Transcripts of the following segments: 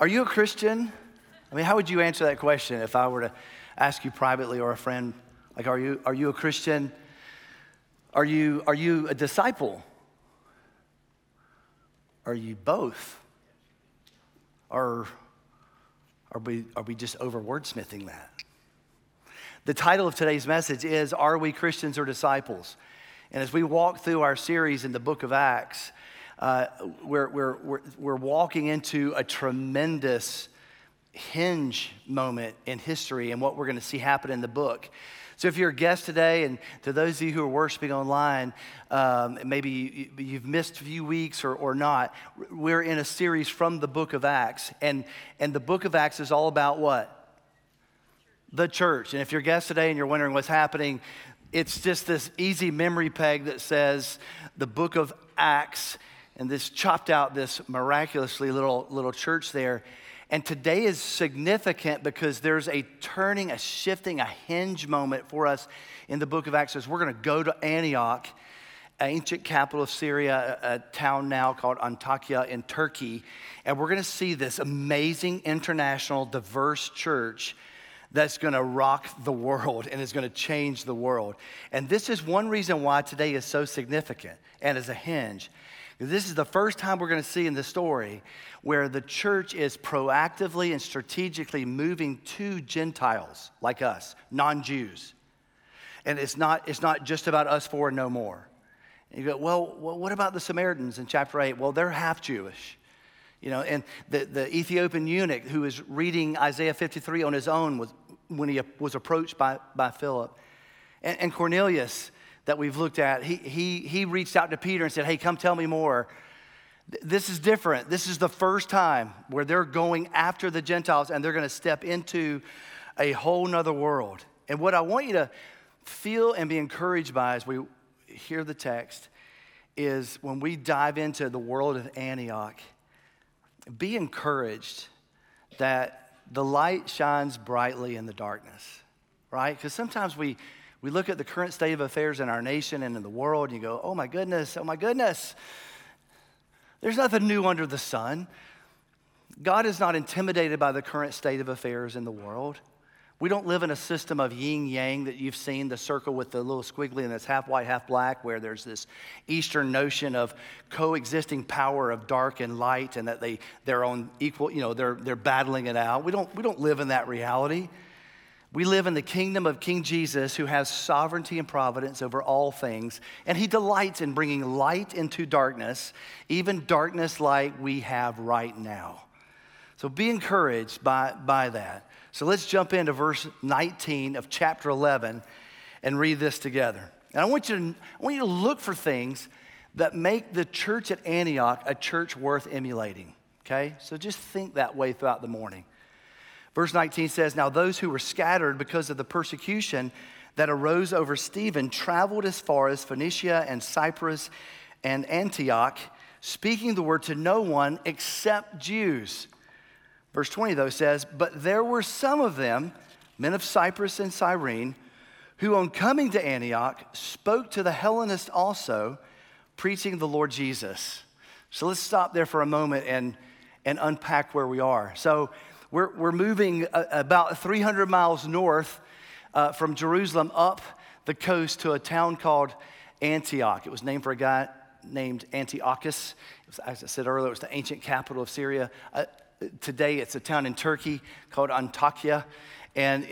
Are you a Christian? I mean, how would you answer that question if I were to ask you privately or a friend? Like, are you a Christian? Are you a disciple? Are you both? Or are we just over wordsmithing that? The title of today's message is, Are We Christians or Disciples? And as we walk through our series in the book of Acts, we're walking into a tremendous hinge moment in history and what we're going to see happen in the book. So if you're a guest today, and to those of you who are worshiping online, maybe you've missed a few weeks or not, we're in a series from the book of Acts. And the book of Acts is all about what? The church. And if you're a guest today and you're wondering what's happening, it's just this easy memory peg that says the book of Acts, and this chopped out this miraculously little church there. And today is significant because there's a turning, a shifting, a hinge moment for us in the book of Acts. As we're going to go to Antioch, ancient capital of Syria, a town now called Antakya in Turkey. And we're going to see this amazing international diverse church that's going to rock the world and is going to change the world. And this is one reason why today is so significant and is a hinge. This is the first time we're going to see in the story where the church is proactively and strategically moving to Gentiles like us, non-Jews. And it's not just about us four and no more. And you go, well, what about the Samaritans in chapter 8? Well, they're half Jewish. And the Ethiopian eunuch who was reading Isaiah 53 on his own when he was approached by Philip. And Cornelius that we've looked at, he reached out to Peter and said, hey, come tell me more. This is different. This is the first time where they're going after the Gentiles and they're going to step into a whole nother world. And what I want you to feel and be encouraged by as we hear the text is when we dive into the world of Antioch, be encouraged that the light shines brightly in the darkness, right? Because sometimes we look at the current state of affairs in our nation and in the world and you go, oh my goodness. There's nothing new under the sun. God is not intimidated by the current state of affairs in the world. We don't live in a system of yin-yang that you've seen, the circle with the little squiggly and it's half white, half black, where there's this Eastern notion of coexisting power of dark and light and that they're on equal, they're battling it out. We don't live in that reality. We live in the kingdom of King Jesus, who has sovereignty and providence over all things, and he delights in bringing light into darkness, even darkness like we have right now. So be encouraged by that. So let's jump into verse 19 of chapter 11 and read this together. And I want you to look for things that make the church at Antioch a church worth emulating, okay? So just think that way throughout the morning. Verse 19 says, now those who were scattered because of the persecution that arose over Stephen traveled as far as Phoenicia and Cyprus and Antioch, speaking the word to no one except Jews. Verse 20, though, says, but there were some of them, men of Cyprus and Cyrene, who on coming to Antioch spoke to the Hellenists also, preaching the Lord Jesus. So let's stop there for a moment and unpack where we are. So we're moving about 300 miles north from Jerusalem up the coast to a town called Antioch. It was named for a guy named Antiochus. As I said earlier, it was the ancient capital of Syria. Today, it's a town in Turkey called Antakya. And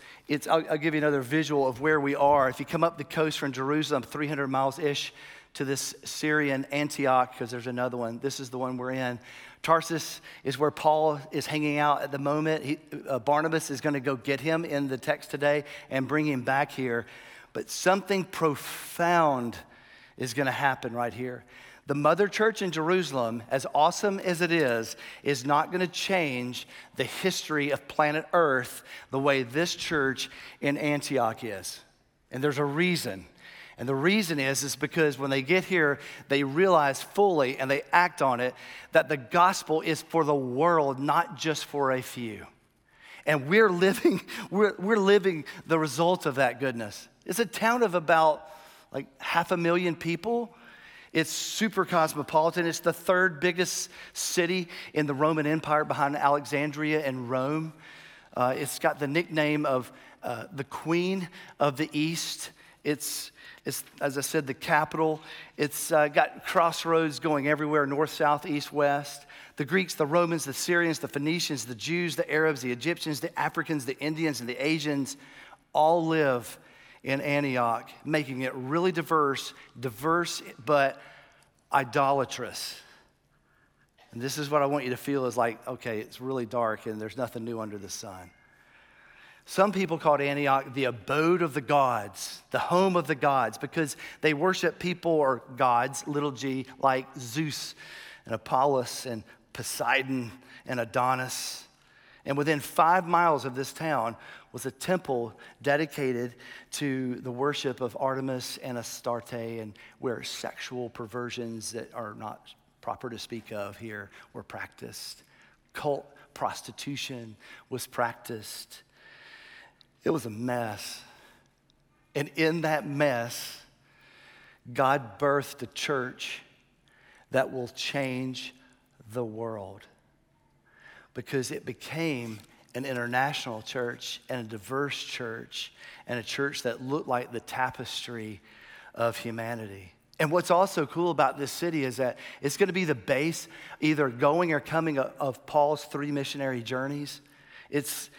I'll give you another visual of where we are. If you come up the coast from Jerusalem, 300 miles-ish to this Syrian Antioch, because there's another one. This is the one we're in. Tarsus is where Paul is hanging out at the moment. Barnabas is going to go get him in the text today and bring him back here. But something profound is going to happen right here. The mother church in Jerusalem, as awesome as it is not going to change the history of planet Earth the way this church in Antioch is. And there's a reason. And the reason is because when they get here, they realize fully and they act on it that the gospel is for the world, not just for a few. And we're living the result of that goodness. It's a town of about like 500,000 people. It's super cosmopolitan. It's the third biggest city in the Roman Empire behind Alexandria and Rome. It's got the nickname of the Queen of the East. It's, as I said, the capital. It's got crossroads going everywhere, north, south, east, west. The Greeks, the Romans, the Syrians, the Phoenicians, the Jews, the Arabs, the Egyptians, the Africans, the Indians, and the Asians all live in Antioch, making it really diverse but idolatrous. And this is what I want you to feel is like, okay, it's really dark and there's nothing new under the sun. Some people called Antioch the abode of the gods, the home of the gods, because they worship people or gods, little g, like Zeus and Apollos and Poseidon and Adonis. And within 5 miles of this town was a temple dedicated to the worship of Artemis and Astarte, and where sexual perversions that are not proper to speak of here were practiced. Cult prostitution was practiced. It was a mess. And in that mess, God birthed a church that will change the world, because it became an international church and a diverse church and a church that looked like the tapestry of humanity. And what's also cool about this city is that it's going to be the base, either going or coming, of Paul's 3 missionary journeys. It's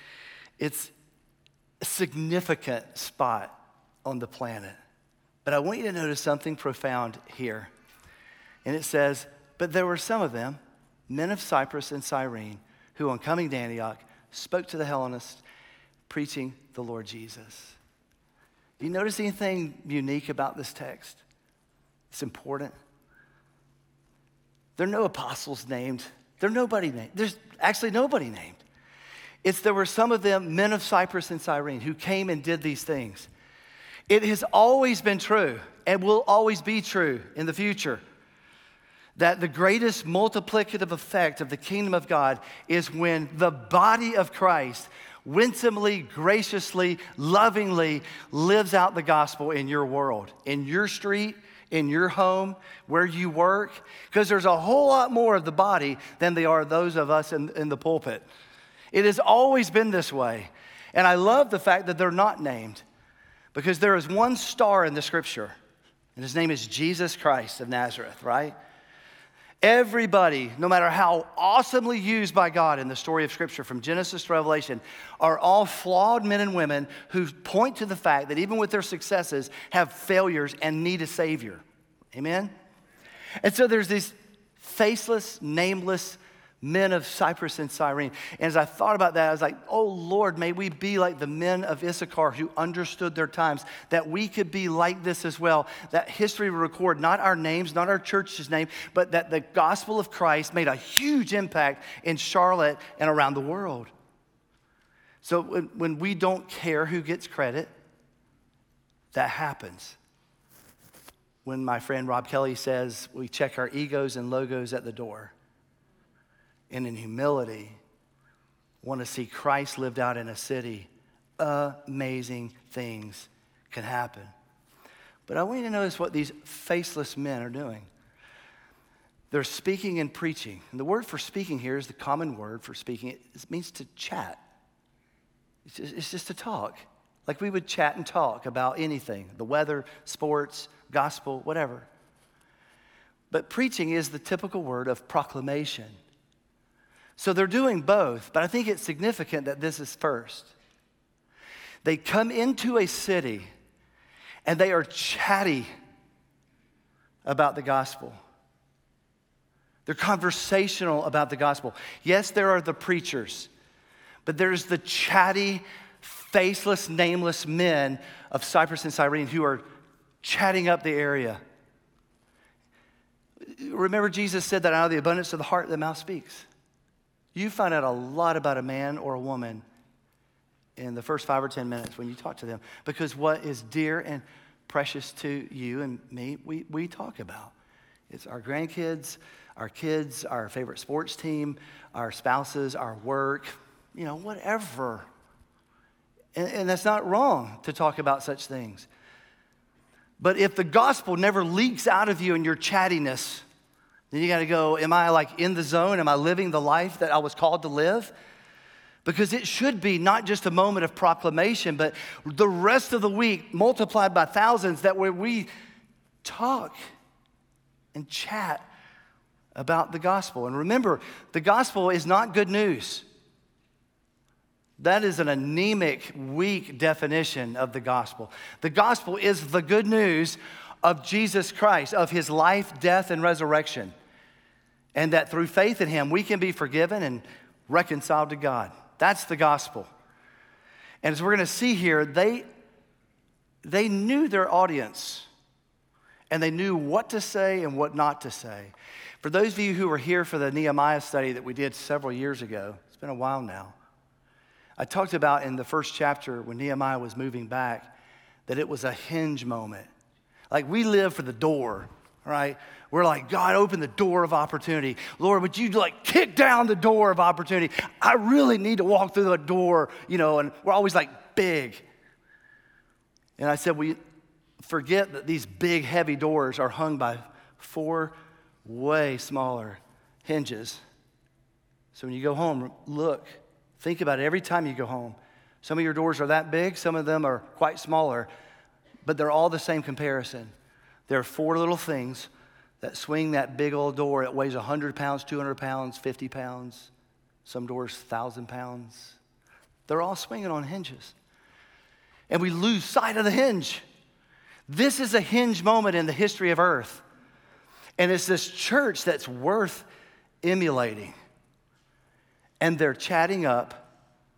a significant spot on the planet. But I want you to notice something profound here. And it says, but there were some of them, men of Cyprus and Cyrene, who on coming to Antioch spoke to the Hellenists, preaching the Lord Jesus. Do you notice anything unique about this text? It's important. There are no apostles named. There's nobody named. There's actually nobody named. There were some of them, men of Cyprus and Cyrene, who came and did these things. It has always been true and will always be true in the future that the greatest multiplicative effect of the kingdom of God is when the body of Christ winsomely, graciously, lovingly lives out the gospel in your world, in your street, in your home, where you work, because there's a whole lot more of the body than there are those of us in the pulpit. It has always been this way. And I love the fact that they're not named, because there is one star in the scripture, and his name is Jesus Christ of Nazareth, right? Everybody, no matter how awesomely used by God in the story of Scripture from Genesis to Revelation, are all flawed men and women who point to the fact that even with their successes, have failures and need a Savior. Amen? And so there's these faceless, nameless men of Cyprus and Cyrene. And as I thought about that, I was like, oh Lord, may we be like the men of Issachar who understood their times, that we could be like this as well, that history will record not our names, not our church's name, but that the gospel of Christ made a huge impact in Charlotte and around the world. So when we don't care who gets credit, that happens. When my friend Rob Kelly says we check our egos and logos at the door, and in humility, want to see Christ lived out in a city, amazing things can happen. But I want you to notice what these faceless men are doing. They're speaking and preaching. And the word for speaking here is the common word for speaking. It means to chat. It's just to talk. Like we would chat and talk about anything, the weather, sports, gospel, whatever. But preaching is the typical word of proclamation. So they're doing both, but I think it's significant that this is first. They come into a city and they are chatty about the gospel. They're conversational about the gospel. Yes, there are the preachers, but there's the chatty, faceless, nameless men of Cyprus and Cyrene who are chatting up the area. Remember, Jesus said that out of the abundance of the heart, the mouth speaks. You find out a lot about a man or a woman in the first 5 or 10 minutes when you talk to them, because what is dear and precious to you and me, we talk about. It's our grandkids, our kids, our favorite sports team, our spouses, our work, whatever. And that's not wrong to talk about such things. But if the gospel never leaks out of you in your chattiness, then you got to go, am I like in the zone? Am I living the life that I was called to live? Because it should be not just a moment of proclamation, but the rest of the week multiplied by thousands, that where we talk and chat about the gospel. And remember, the gospel is not good news. That is an anemic, weak definition of the gospel. The gospel is the good news of Jesus Christ, of his life, death, and resurrection. And that through faith in him, we can be forgiven and reconciled to God. That's the gospel. And as we're going to see here, they knew their audience. And they knew what to say and what not to say. For those of you who were here for the Nehemiah study that we did several years ago, it's been a while now, I talked about in the first chapter when Nehemiah was moving back that it was a hinge moment. Like we live for the door, right? We're like, God, open the door of opportunity. Lord, would you like kick down the door of opportunity? I really need to walk through the door, and we're always like big. And I said, we forget that these big, heavy doors are hung by 4 way smaller hinges. So when you go home, look. Think about it every time you go home. Some of your doors are that big, some of them are quite smaller, but they're all the same comparison. There are 4 little things that swing that big old door. It weighs 100 pounds, 200 pounds, 50 pounds. Some doors, 1,000 pounds. They're all swinging on hinges. And we lose sight of the hinge. This is a hinge moment in the history of earth. And it's this church that's worth emulating. And they're chatting up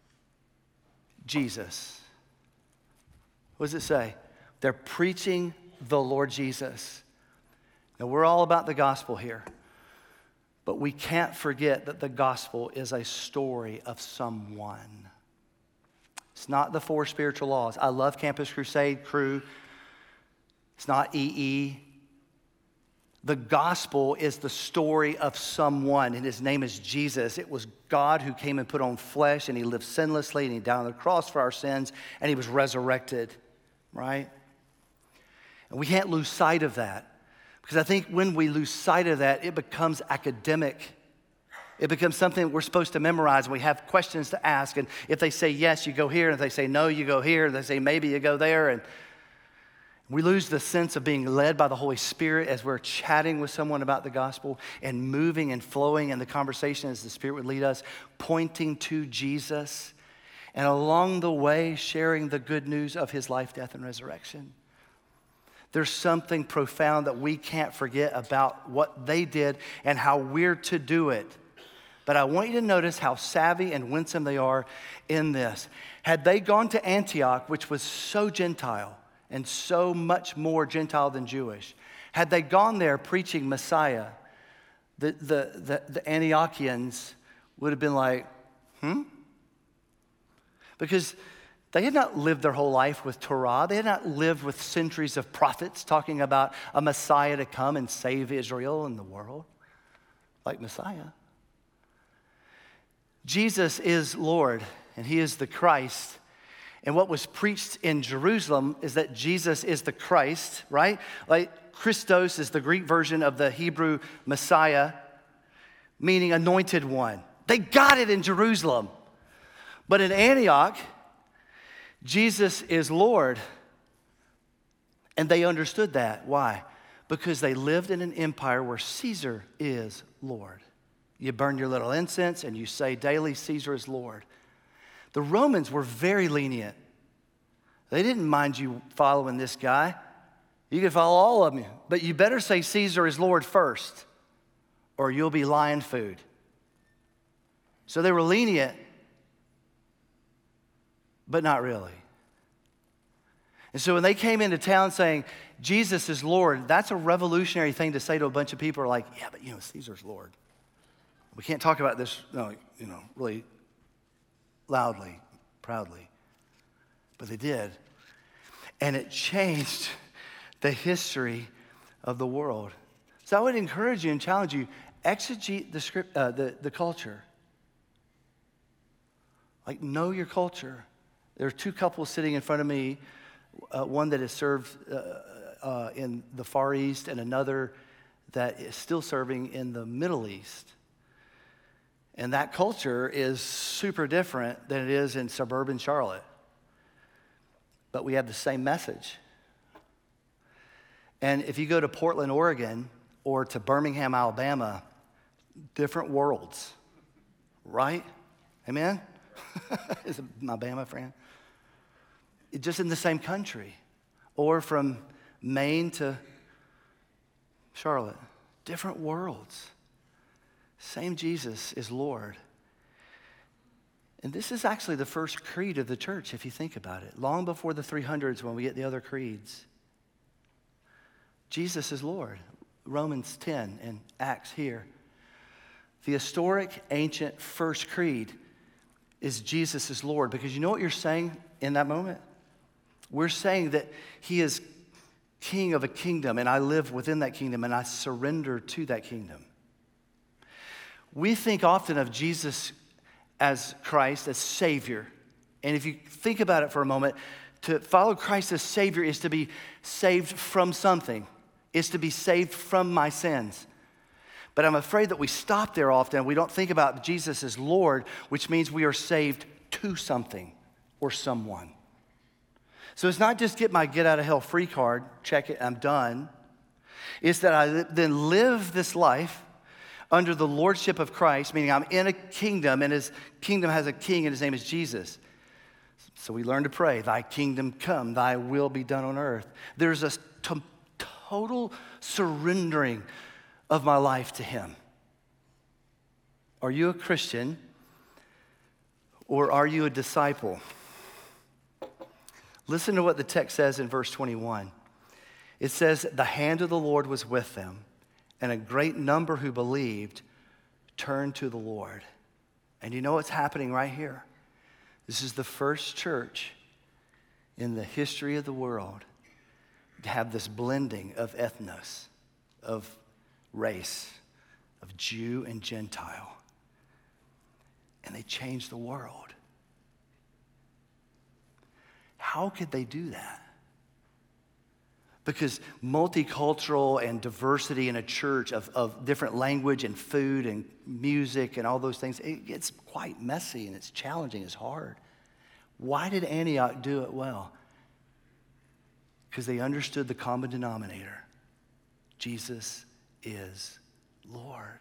Jesus. What does it say? They're preaching the Lord Jesus. Now, we're all about the gospel here. But we can't forget that the gospel is a story of someone. It's not the 4 spiritual laws. I love Campus Crusade crew. It's not EE. The gospel is the story of someone, and his name is Jesus. It was God who came and put on flesh, and he lived sinlessly, and he died on the cross for our sins, and he was resurrected, right? And we can't lose sight of that, because I think when we lose sight of that, it becomes academic. It becomes something we're supposed to memorize, and we have questions to ask, and if they say yes, you go here, and if they say no, you go here, and if they say maybe, you go there, and we lose the sense of being led by the Holy Spirit as we're chatting with someone about the gospel and moving and flowing in the conversation as the Spirit would lead us, pointing to Jesus, and along the way sharing the good news of his life, death, and resurrection. There's something profound that we can't forget about what they did and how we're to do it. But I want you to notice how savvy and winsome they are in this. Had they gone to Antioch, which was so Gentile, and so much more Gentile than Jewish. Had they gone there preaching Messiah, the Antiochians would have been like, Because they had not lived their whole life with Torah. They had not lived with centuries of prophets talking about a Messiah to come and save Israel and the world, like Messiah. Jesus is Lord, and he is the Christ. And what was preached in Jerusalem is that Jesus is the Christ, right? Like Christos is the Greek version of the Hebrew Messiah, meaning anointed one. They got it in Jerusalem. But in Antioch, Jesus is Lord. And they understood that. Why? Because they lived in an empire where Caesar is Lord. You burn your little incense and you say daily, Caesar is Lord. The Romans were very lenient. They didn't mind you following this guy. You can follow all of them, but you better say Caesar is Lord first, or you'll be lion food. So they were lenient, but not really. And so when they came into town saying, Jesus is Lord, that's a revolutionary thing to say to a bunch of people who are like, yeah, but Caesar's Lord. We can't talk about this, really loudly, proudly. But they did. And it changed the history of the world. So I would encourage you and challenge you, exegete the culture. Like, know your culture. There are 2 couples sitting in front of me, one that has served in the Far East and another that is still serving in the Middle East. And that culture is super different than it is in suburban Charlotte. But we have the same message. And if you go to Portland, Oregon, or to Birmingham, Alabama, different worlds, right? Amen? Is it my Bama friend? Just in the same country. Or from Maine to Charlotte, different worlds. Same Jesus is Lord. And this is actually the first creed of the church, if you think about it. Long before the 300s when we get the other creeds. Jesus is Lord. Romans 10 and Acts here. The historic, ancient first creed is Jesus is Lord. Because you know what you're saying in that moment? We're saying that he is king of a kingdom, and I live within that kingdom, and I surrender to that kingdom. We think often of Jesus as Christ, as Savior. And if you think about it for a moment, to follow Christ as Savior is to be saved from something. Is to be saved from my sins. But I'm afraid that we stop there often. We don't think about Jesus as Lord, which means we are saved to something or someone. So it's not just get my get out of hell free card, check it, I'm done. It's that I then live this life under the lordship of Christ, meaning I'm in a kingdom, and his kingdom has a king, and his name is Jesus. So we learn to pray, thy kingdom come, thy will be done on earth. There's a total surrendering of my life to him. Are you a Christian or are you a disciple? Listen to what the text says in verse 21. It says, the hand of the Lord was with them, and a great number who believed turned to the Lord. And you know what's happening right here? This is the first church in the history of the world to have this blending of ethnos, of race, of Jew and Gentile. And they changed the world. How could they do that? Because multicultural and diversity in a church of different language and food and music and all those things, it gets quite messy and it's challenging, it's hard. Why did Antioch do it well? Because they understood the common denominator. Jesus is Lord.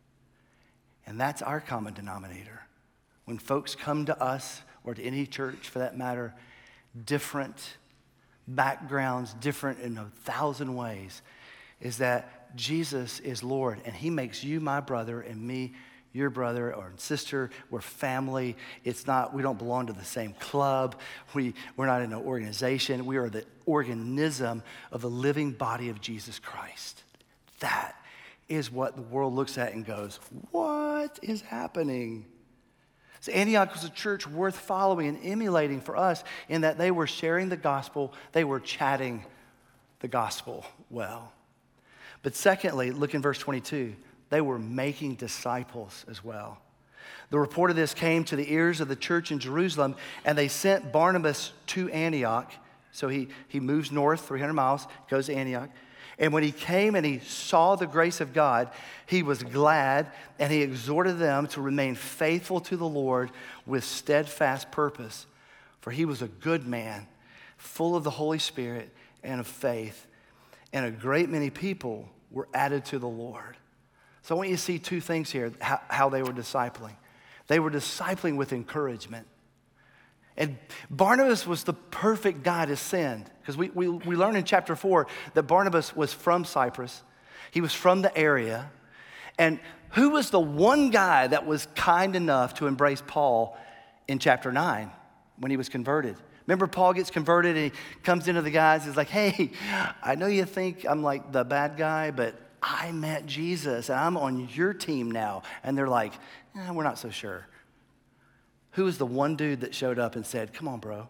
And that's our common denominator. When folks come to us, or to any church for that matter, different backgrounds, different in 1,000 ways, is that Jesus is Lord. And he makes you my brother and me your brother or sister. We're family. It's not, we don't belong to the same club. We're not in an organization. We are the organism of the living body of Jesus Christ. That is what the world looks at and goes, what is happening? So Antioch was a church worth following and emulating for us in that they were sharing the gospel. They were chatting the gospel well. But secondly, look in verse 22. They were making disciples as well. The report of this came to the ears of the church in Jerusalem, and they sent Barnabas to Antioch. So he moves north 300 miles, goes to Antioch. And when he came and he saw the grace of God, he was glad, and he exhorted them to remain faithful to the Lord with steadfast purpose. For he was a good man, full of the Holy Spirit and of faith. And a great many people were added to the Lord. So I want you to see two things here, how they were discipling. They were discipling with encouragement. And Barnabas was the perfect guy to send. Because we learn in chapter 4 that Barnabas was from Cyprus. He was from the area. And who was the one guy that was kind enough to embrace Paul in chapter 9 when he was converted? Remember, Paul gets converted and he comes into the guys. He's like, hey, I know you think I'm like the bad guy, but I met Jesus and I'm on your team now. And they're like, we're not so sure. Who was the one dude that showed up and said, come on, bro?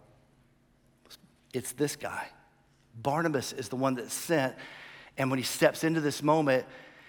It's this guy. Barnabas is the one that's sent. And when he steps into this moment,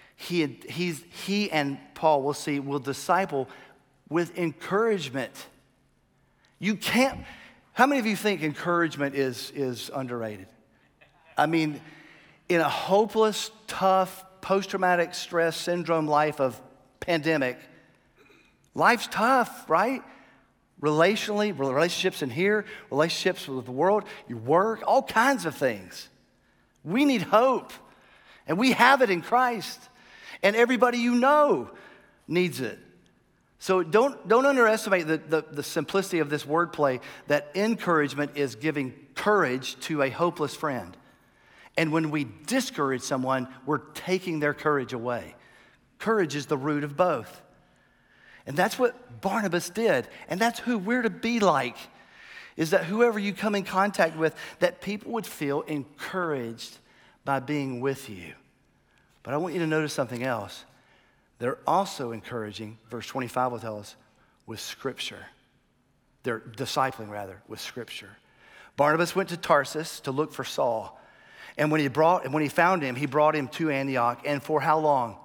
he and Paul, we'll see, will disciple with encouragement. You can't, how many of you think encouragement is underrated? I mean, in a hopeless, tough, post-traumatic stress syndrome life of pandemic, life's tough, right? Relationally, relationships in here, relationships with the world, your work, all kinds of things. We need hope, and we have it in Christ, and everybody you know needs it. So don't underestimate the simplicity of this wordplay that encouragement is giving courage to a hopeless friend. And when we discourage someone, we're taking their courage away. Courage is the root of both. And that's what Barnabas did. And that's who we're to be like, is that whoever you come in contact with, that people would feel encouraged by being with you. But I want you to notice something else. They're also encouraging, verse 25 will tell us, with Scripture. They're discipling, rather, with Scripture. Barnabas went to Tarsus to look for Saul. And when he found him, he brought him to Antioch. And for how long?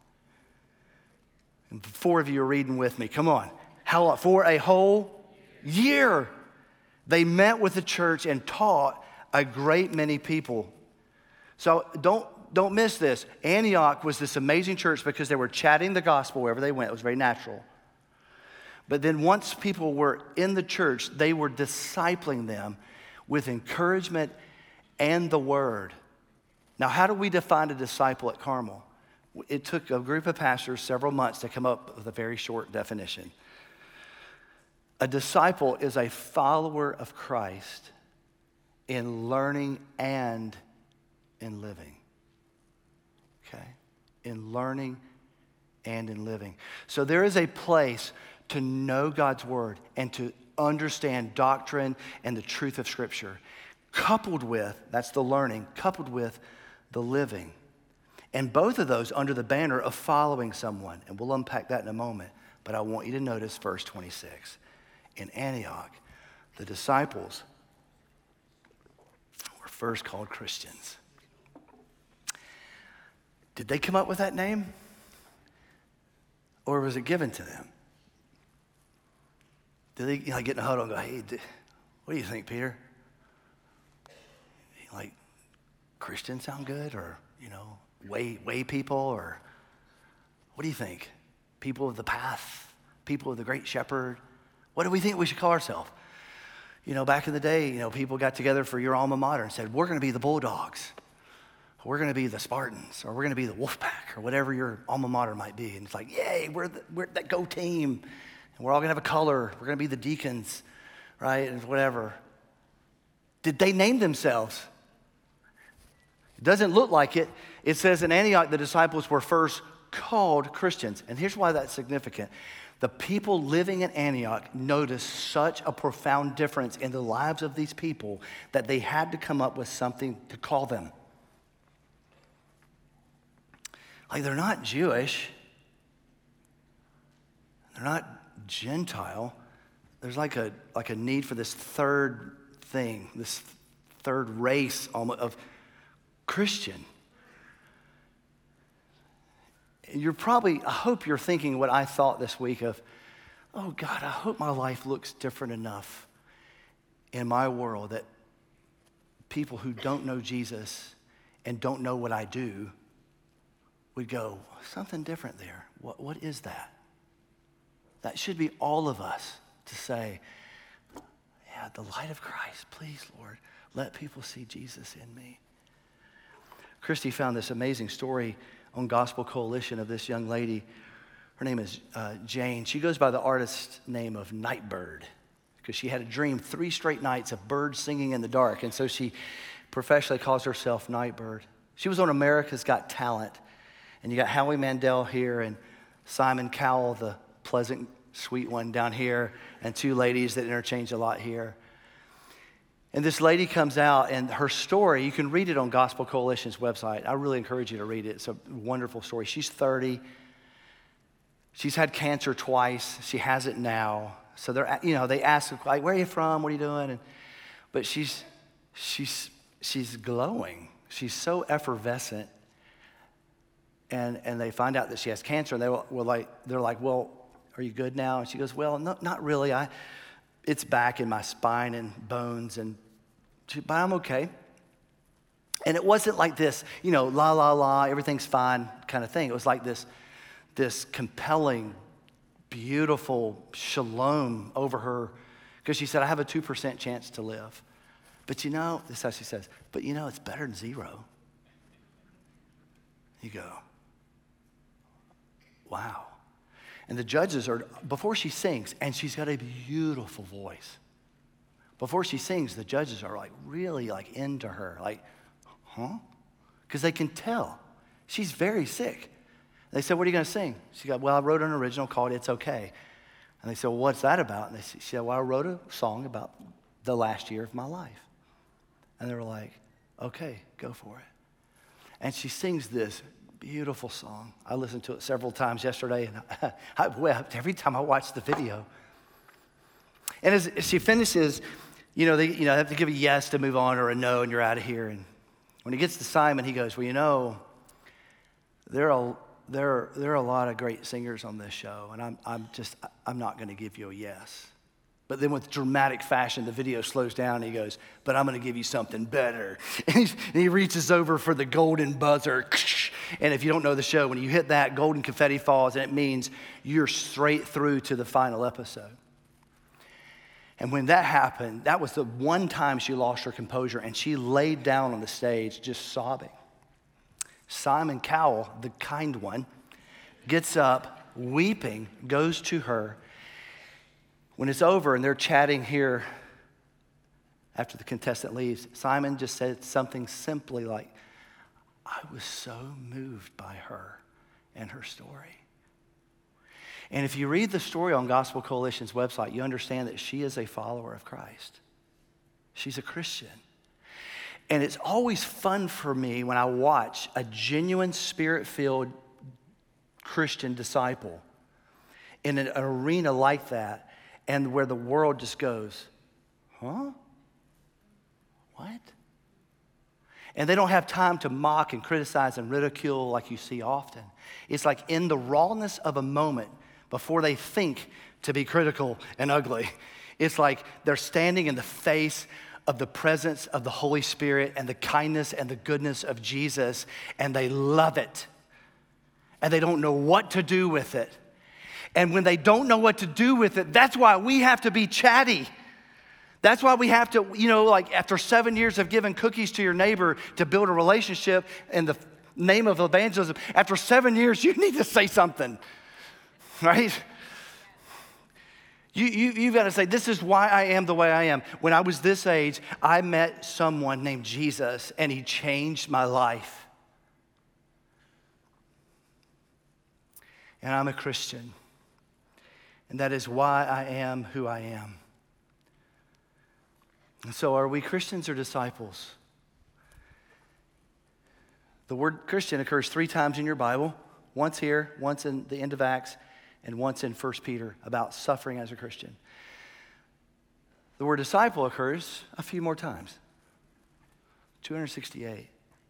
And 4 of you are reading with me. Come on. How long? For a whole year. They met with the church and taught a great many people. So don't miss this. Antioch was this amazing church because they were chatting the gospel wherever they went. It was very natural. But then once people were in the church, they were discipling them with encouragement and the word. Now, how do we define a disciple at Carmel? It took a group of pastors several months to come up with a very short definition. A disciple is a follower of Christ in learning and in living. Okay? In learning and in living. So there is a place to know God's word and to understand doctrine and the truth of Scripture, coupled with, that's the learning, coupled with the living. And both of those under the banner of following someone. And we'll unpack that in a moment. But I want you to notice verse 26. In Antioch, the disciples were first called Christians. Did they come up with that name? Or was it given to them? Did they get in a huddle and go, hey, what do you think, Peter? Like, Christians sound good? Or, way people? Or what do you think? People of the path? People of the great shepherd? What do we think we should call ourselves? Back in the day, people got together for your alma mater and said, we're going to be the Bulldogs. We're going to be the Spartans, or we're going to be the Wolfpack, or whatever your alma mater might be. And it's like, yay, we're that go team. And we're all going to have a color. We're going to be the Deacons, right? And whatever. Did they name themselves? It doesn't look like it. It says in Antioch, the disciples were first called Christians. And here's why that's significant. The people living in Antioch noticed such a profound difference in the lives of these people that they had to come up with something to call them. Like, they're not Jewish. They're not Gentile. There's like a need for this third thing, this third race almost of Christian. I hope you're thinking what I thought this week of, oh God, I hope my life looks different enough in my world that people who don't know Jesus and don't know what I do would go, something different there. What is that? That should be all of us to say, yeah, the light of Christ, please, Lord, let people see Jesus in me. Christy found this amazing story on Gospel Coalition of this young lady. Her name is Jane. She goes by the artist name of Nightbird because she had a dream 3 straight nights of birds singing in the dark. And so she professionally calls herself Nightbird. She was on America's Got Talent. And you got Howie Mandel here and Simon Cowell, the pleasant, sweet one down here, and 2 ladies that interchange a lot here. And this lady comes out, and her story, you can read it on Gospel Coalition's website. I really encourage you to read it. It's a wonderful story. She's 30. She's had cancer twice. She has it now. So they ask her, like, where are you from? What are you doing? But she's glowing. She's so effervescent. And they find out that she has cancer, and they're like, well, are you good now? And she goes, well, no, not really. It's back in my spine and bones, but I'm okay. And it wasn't like this, la, la, la, everything's fine kind of thing. It was like this compelling, beautiful shalom over her, because she said, I have a 2% chance to live. But this is how she says, but it's better than 0. You go, wow. And the judges are, before she sings, and she's got a beautiful voice. Before she sings, the judges are like really like into her, like, huh? Because they can tell. She's very sick. They said, what are you going to sing? She got, well, I wrote an original called It's Okay. And they said, well, what's that about? And she said, well, I wrote a song about the last year of my life. And they were like, okay, go for it. And she sings this beautiful song. I listened to it several times yesterday, and I wept every time I watched the video. And as she finishes, they have to give a yes to move on or a no, and you're out of here. And when he gets to Simon, he goes, well, there are a lot of great singers on this show, and I'm not going to give you a yes. But then with dramatic fashion, the video slows down, and he goes, but I'm going to give you something better. And he reaches over for the golden buzzer. And if you don't know the show, when you hit that, golden confetti falls, and it means you're straight through to the final episode. And when that happened, that was the one time she lost her composure, and she laid down on the stage just sobbing. Simon Cowell, the kind one, gets up, weeping, goes to her. When it's over and they're chatting here after the contestant leaves, Simon just said something simply like, I was so moved by her and her story. And if you read the story on Gospel Coalition's website, you understand that she is a follower of Christ. She's a Christian. And it's always fun for me when I watch a genuine spirit-filled Christian disciple in an arena like that, and where the world just goes, huh? What? And they don't have time to mock and criticize and ridicule like you see often. It's like in the rawness of a moment, before they think to be critical and ugly, it's like they're standing in the face of the presence of the Holy Spirit and the kindness and the goodness of Jesus, and they love it. And they don't know what to do with it. And when they don't know what to do with it, that's why we have to be chatty. That's why we have to, like after 7 years of giving cookies to your neighbor to build a relationship in the name of evangelism, after 7 years, you need to say something, right? You've got to say, this is why I am the way I am. When I was this age, I met someone named Jesus, and he changed my life. And I'm a Christian. And that is why I am who I am. And so are we Christians or disciples? The word Christian occurs 3 times in your Bible. Once here, once in the end of Acts, and once in 1 Peter about suffering as a Christian. The word disciple occurs a few more times. 268.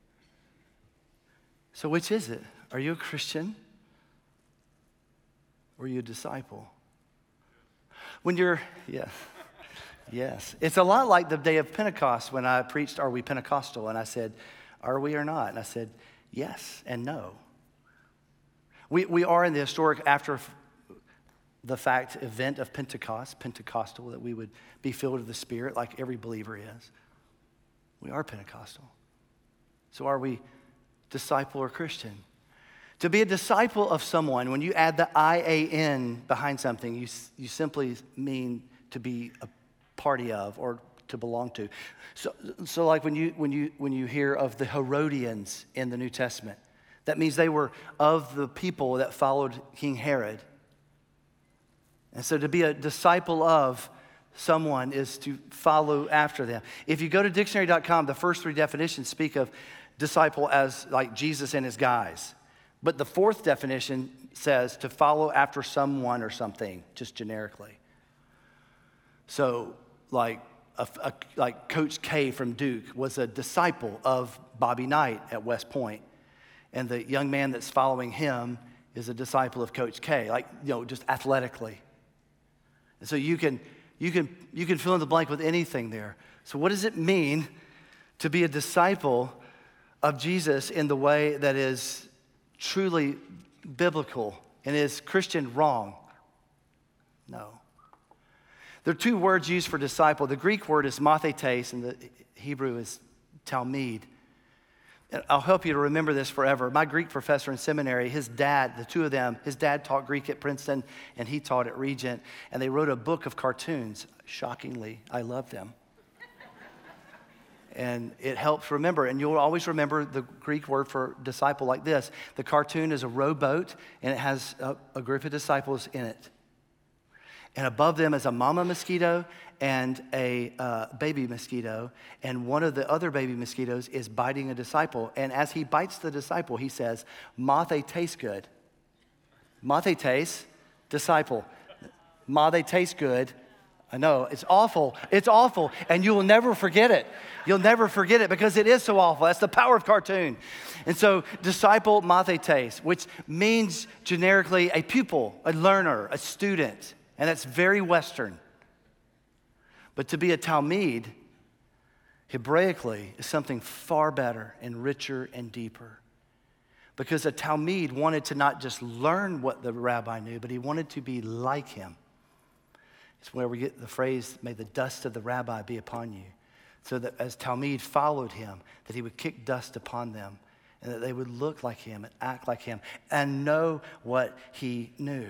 So which is it? Are you a Christian? Or are you a disciple? When you're, yes. It's a lot like the day of Pentecost when I preached, are we Pentecostal? And I said, are we or not? And I said, yes and no. We are in the historic after the fact event of Pentecost, Pentecostal, that we would be filled with the Spirit like every believer is. We are Pentecostal. So are we disciple or Christian? To be a disciple of someone, when you add the I-A-N behind something, you simply mean to be a party of or to belong to. So like when you hear of the Herodians in the New Testament, that means they were of the people that followed King Herod. And so to be a disciple of someone is to follow after them. If you go to dictionary.com, the first 3 definitions speak of disciple as like Jesus and his guys. But the 4th definition says to follow after someone or something, just generically. So like Coach K from Duke was a disciple of Bobby Knight at West Point. And the young man that's following him is a disciple of Coach K, just athletically. And so you can fill in the blank with anything there. So what does it mean to be a disciple of Jesus in the way that is truly biblical and is Christian wrong? No. There are two words used for disciple. The Greek word is mathetes, and the Hebrew is talmid. And I'll help you to remember this forever. My Greek professor in seminary, his dad, the two of them, his dad taught Greek at Princeton, and he taught at Regent, and they wrote a book of cartoons. Shockingly, I love them. And it helps remember, and you'll always remember the Greek word for disciple like this. The cartoon is a rowboat, and it has a group of disciples in it. And above them is a mama mosquito and a baby mosquito. And one of the other baby mosquitoes is biting a disciple. And as he bites the disciple, he says, "Mathe tastes good." Mathe tastes, disciple. Mathe tastes good. I know, it's awful. It's awful. And you will never forget it. You'll never forget it because it is so awful. That's the power of cartoon. And so, disciple mathetes, which means generically a pupil, a learner, a student. And that's very Western. But to be a talmid, Hebraically, is something far better and richer and deeper. Because a talmid wanted to not just learn what the rabbi knew, but he wanted to be like him. It's where we get the phrase, "May the dust of the rabbi be upon you." So that as talmid followed him, that he would kick dust upon them, and that they would look like him and act like him and know what he knew.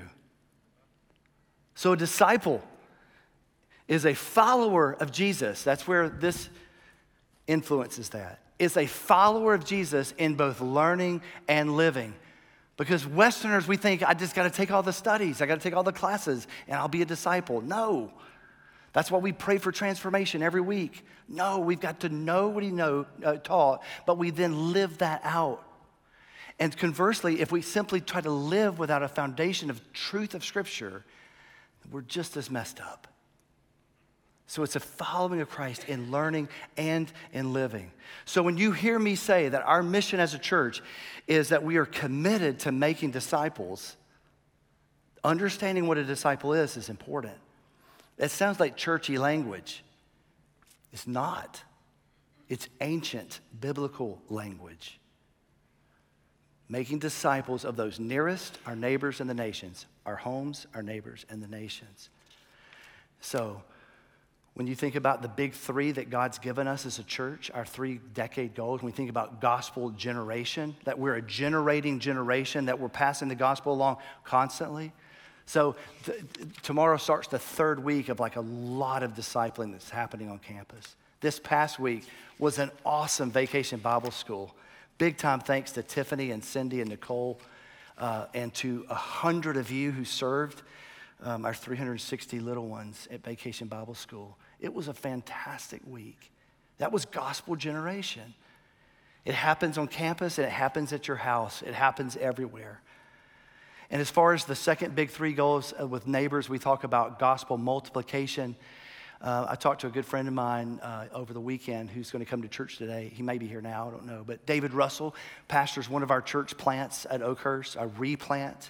So a disciple is a follower of Jesus. That's where this influences that. Is a follower of Jesus in both learning and living. Because Westerners, we think, I just got to take all the studies. I got to take all the classes and I'll be a disciple. No. That's why we pray for transformation every week. No, we've got to know what he taught, but we then live that out. And conversely, if we simply try to live without a foundation of truth of Scripture, we're just as messed up. So it's a following of Christ in learning and in living. So when you hear me say that our mission as a church is that we are committed to making disciples, understanding what a disciple is important. It sounds like churchy language. It's not. It's ancient biblical language. Making disciples of those nearest, our neighbors and the nations, our homes, our neighbors, and the nations. So when you think about the big three that God's given us as a church, our 3-decade goals, when we think about gospel generation, that we're a generating generation, that we're passing the gospel along constantly. So tomorrow starts the 3rd week of like a lot of discipling that's happening on campus. This past week was an awesome vacation Bible school. Big time thanks to Tiffany and Cindy and Nicole and to 100 of you who served our 360 little ones at Vacation Bible School. It was a fantastic week. That was gospel generation. It happens on campus and it happens at your house. It happens everywhere. And as far as the second big 3 goals with neighbors, we talk about gospel multiplication. I talked to a good friend of mine over the weekend who's going to come to church today. He may be here now, I don't know. But David Russell pastors one of our church plants at Oakhurst, a replant.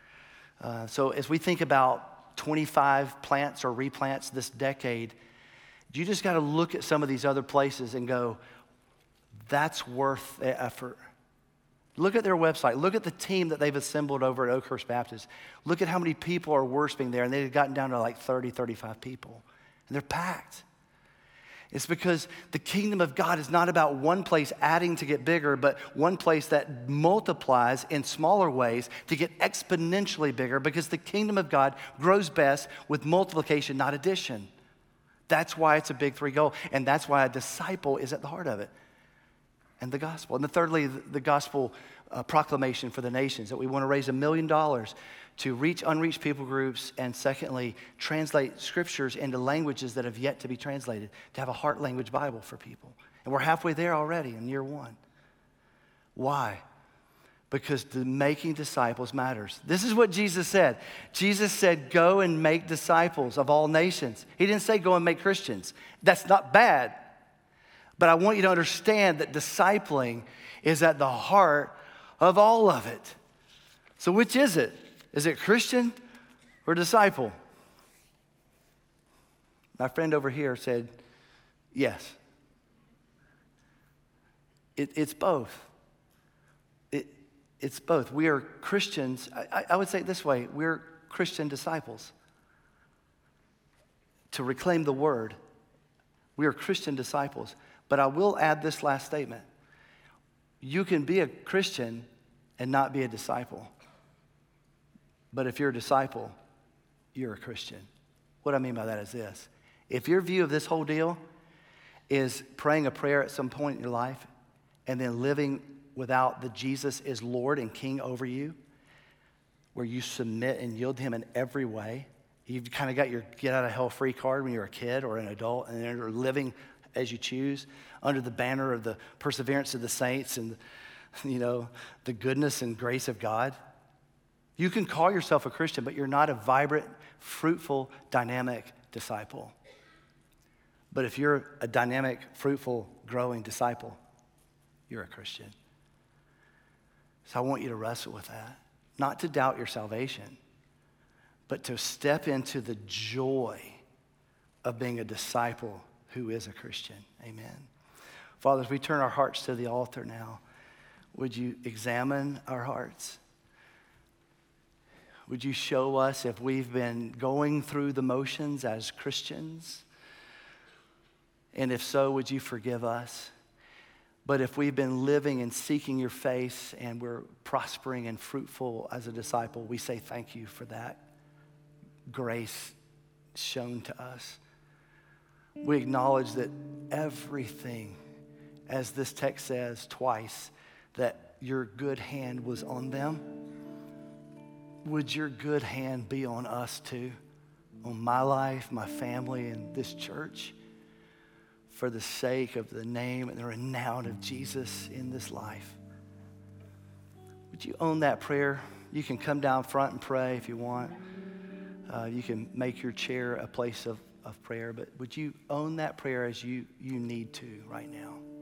So as we think about 25 plants or replants this decade, you just got to look at some of these other places and go, that's worth the effort. Look at their website. Look at the team that they've assembled over at Oakhurst Baptist. Look at how many people are worshiping there, and they've gotten down to like 30, 35 people. And they're packed. It's because the kingdom of God is not about one place adding to get bigger, but one place that multiplies in smaller ways to get exponentially bigger, because the kingdom of God grows best with multiplication, not addition. That's why it's a big 3 goal, and that's why a disciple is at the heart of it. And the gospel. And thirdly, the gospel proclamation for the nations, that we want to raise $1 million to reach unreached people groups, and secondly, translate scriptures into languages that have yet to be translated, to have a heart language Bible for people. And we're halfway there already in year 1. Why? Because the making disciples matters. This is what Jesus said. Jesus said, go and make disciples of all nations. He didn't say go and make Christians. That's not bad. But I want you to understand that discipling is at the heart of all of it. So which is it? Is it Christian or disciple? My friend over here said, yes. It's both. It's both. We are Christians. I would say it this way. We're Christian disciples. To reclaim the word, we are Christian disciples. But I will add this last statement. You can be a Christian and not be a disciple. But if you're a disciple, you're a Christian. What I mean by that is this. If your view of this whole deal is praying a prayer at some point in your life and then living without the Jesus is Lord and King over you, where you submit and yield to him in every way, you've kind of got your get out of hell free card when you're a kid or an adult, and then you're living as you choose under the banner of the perseverance of the saints and, the goodness and grace of God. You can call yourself a Christian, but you're not a vibrant, fruitful, dynamic disciple. But if you're a dynamic, fruitful, growing disciple, you're a Christian. So I want you to wrestle with that. Not to doubt your salvation, but to step into the joy of being a disciple who is a Christian. Amen. Father, as we turn our hearts to the altar now, would you examine our hearts? Would you show us if we've been going through the motions as Christians? And if so, would you forgive us? But if we've been living and seeking your face and we're prospering and fruitful as a disciple, we say thank you for that grace shown to us. We acknowledge that everything, as this text says twice, that your good hand was on them. Would your good hand be on us too, on my life, my family, and this church? For the sake of the name and the renown of Jesus in this life. Would you own that prayer? You can come down front and pray if you want. You can make your chair a place of prayer, but would you own that prayer as you need to right now?